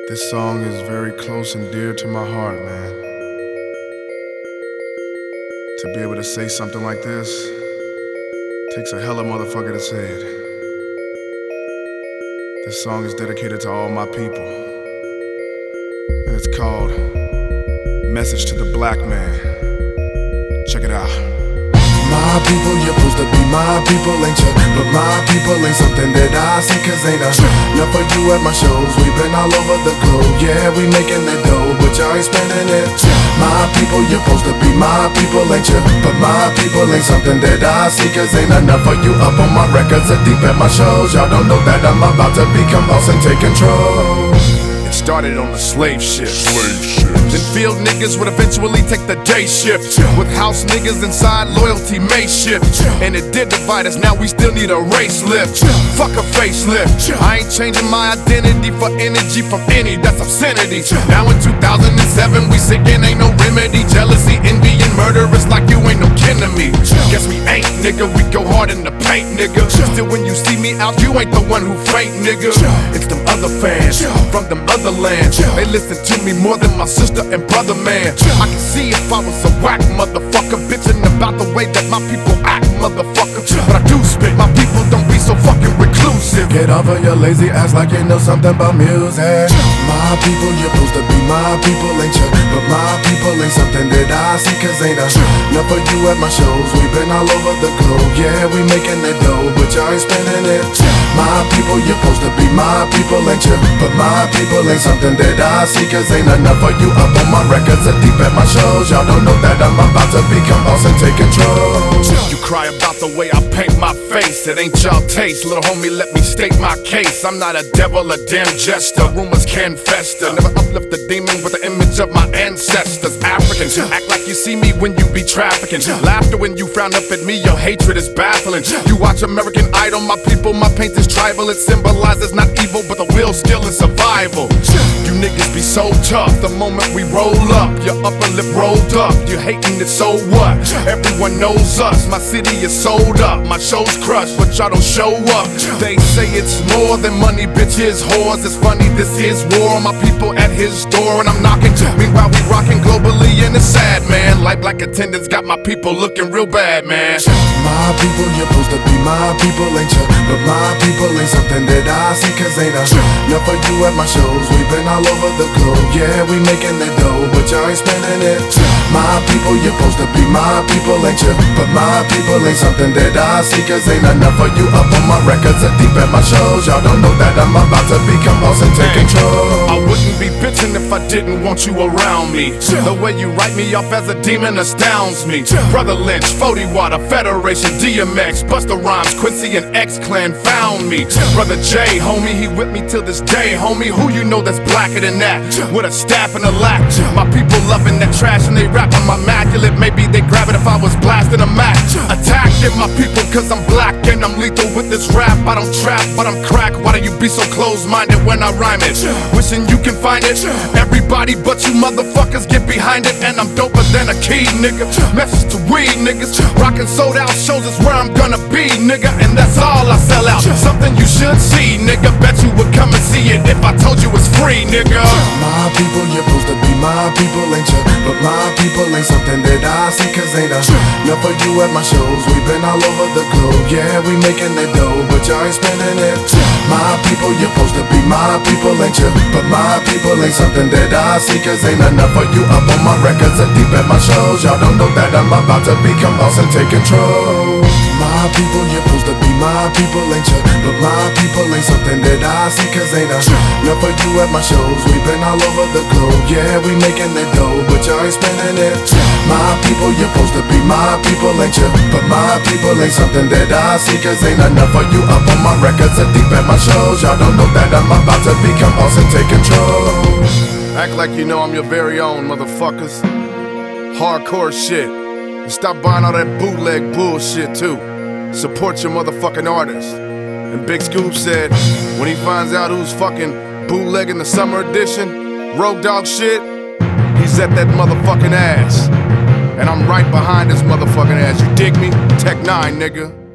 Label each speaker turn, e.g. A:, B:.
A: This song is very close and dear to my heart, man. To be able to say something like this takes a hella motherfucker to say it. This song is dedicated to all my people, and it's called Message to the Black Man. Check it out. My people, you're supposed to be my people, ain't you? But my people ain't something that I see, cause ain't enough for you at my shows. We've been all over the globe, yeah, we making that dough, but y'all ain't spending it. My people, you're supposed to be my people, ain't you? But my people ain't something that I see, cause ain't enough for you up on my records or deep at my shows. Y'all don't know that I'm about to become boss and take control. It started on the slave ship. Then field niggas would eventually take the day shift. With house niggas inside, loyalty may shift. And it did divide us, now we still need a race lift. Fuck a facelift. I ain't changing my identity for energy from any, that's obscenity. Now in 2007 we singing ain't no remedy. Jealousy, envy, and murder, it's like you ain't no kin to me. Guess we ain't, nigga, we go hard in the paint, nigga. Still when you see me out, you ain't the one who faint, nigga. It's them other fans, from them other lands. They listen to me more than my sister and brother, man. I can see if I was a whack motherfucker, bitching about the way that my people act, motherfucker. But I do spit, my people don't be so fucking reclusive. Get off of your lazy ass like you know something about music. My people, you're supposed to be my people, ain't you? But my people ain't something that I see, cause ain't enough for you at my shows. We've been all over the globe, yeah, we making that dough, but y'all ain't spending it. My people, you're supposed to be my people, ain't you? But my people ain't something that I see, cause ain't enough for you up on my records or deep at my shows. Y'all don't know that I'm about to become boss and take control. You cry about the way I paint my face, it ain't y'all taste. Little homie, let me state my case. I'm not a devil, a damn jester. Rumors can fester. Never uplift the demon with the image of my ancestors. Africans, act like you see me when you be trafficking. Laughter when you frown up at me, your hatred is baffling. You watch American Idol, my people, my paint is tribal. It symbolizes not evil, but the will, skill, and survival. You niggas be so tough, the moment we roll up, your upper lip rolled up. You hating it, so what? Everyone knows us, my city is sold up. My show's crushed, but y'all don't show up. They say it's more than money, bitches, whores. It's funny, this is war, my people at his door, and I'm knocking. Meanwhile we rocking globally, and it's sad, man. Like black attendants got my people looking real bad, man. My people, you're supposed to be my people, ain't you? But my people ain't something that I see, cause ain't enough for you at my shows. We've been all over the globe, yeah, we making that dough, but y'all ain't spending it. My people, you're supposed to be my people, ain't you? But my people ain't something that I see, cause ain't enough for you up on my records or deep at my shows. Y'all don't know that I'm about to become boss and take control. I wouldn't be bitching if I didn't want you around me. The way you write me off as a demon astounds me. Brother Lynch, 40 Water, Federation, DMX, Busta Rhymes, Quincy, and X-Clan found me. Brother J, homie, he with me till this day, homie. Who you know that's blacker than that? With a staff and a lack. My people loving that trash and they rap I'm immaculate. Maybe they grab it if I was blasting a Mac. Attacking my people cause I'm black and I'm lethal with this rap. I don't trap, but I'm crack. Why do you be so close-minded when I rhyme it? Wishing you can find it. Everybody but you motherfuckers get behind it, and I'm doper than a key, nigga. Message to weed, niggas. Rockin' sold out shows is where I'm gonna be, nigga. And that's all I sell out. Something you should see, nigga. Bet you would come and see it if I told you it's free, nigga. My people, you're supposed to be my people, ain't you? But my people ain't something that I see, cause ain't enough for you at my shows. We've been all over the globe, yeah, we making that dough, but y'all ain't spending it. My people, you're supposed to be my people, ain't you? But my people ain't something that I see, cause ain't enough for you up on my records or deep at my shows. Y'all don't know that I'm about to become boss and take control. My people, you're supposed to be my people, ain't you? But my people ain't something that I see, cause ain't enough for you at my shows. We've been all over the globe, yeah, we making that dough, but y'all ain't spending it. My people, you're supposed to be my people, ain't you? But my people ain't something that I see, cause ain't enough for you up on my records or deep at my shows. Y'all don't know that I'm about to become boss and take control. Act like you know I'm your very own, motherfuckers. Hardcore shit. And stop buying all that bootleg bullshit too. Support your motherfucking artists. And Big Scoop said, when he finds out who's fucking bootlegging the summer edition, Road Dogg shit, he's at that motherfucking ass. And I'm right behind this motherfucking ass. You dig me? Tech 9, nigga.